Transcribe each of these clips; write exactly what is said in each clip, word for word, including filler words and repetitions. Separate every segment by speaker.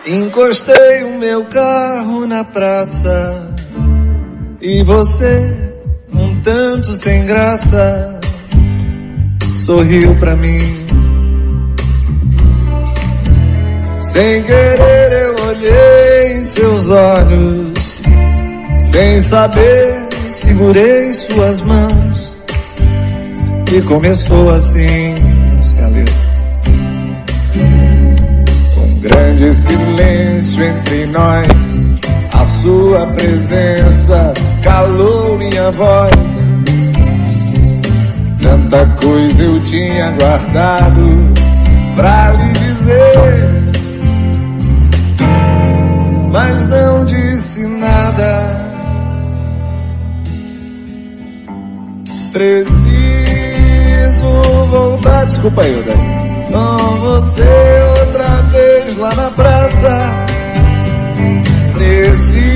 Speaker 1: Encostei o meu carro na praça e você, um tanto sem graça, sorriu pra mim. Sem querer eu olhei em seus olhos, sem saber segurei suas mãos e começou assim, escaleta. Um grande silêncio entre nós, a sua presença calou minha voz. Tanta coisa eu tinha guardado pra lhe dizer, mas não disse nada. Preciso voltar, desculpa aí, Daí. Com você outra vez lá na praça. Preciso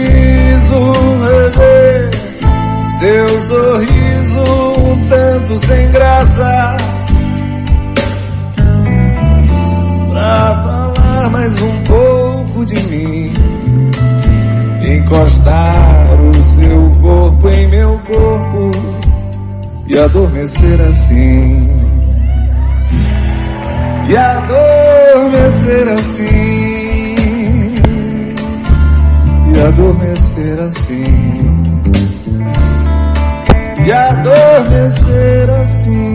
Speaker 1: rever seu sorriso um tanto sem graça, pra falar mais um pouco de mim, encostar o seu corpo em meu corpo e adormecer assim, e adormecer assim, e adormecer assim, e adormecer assim.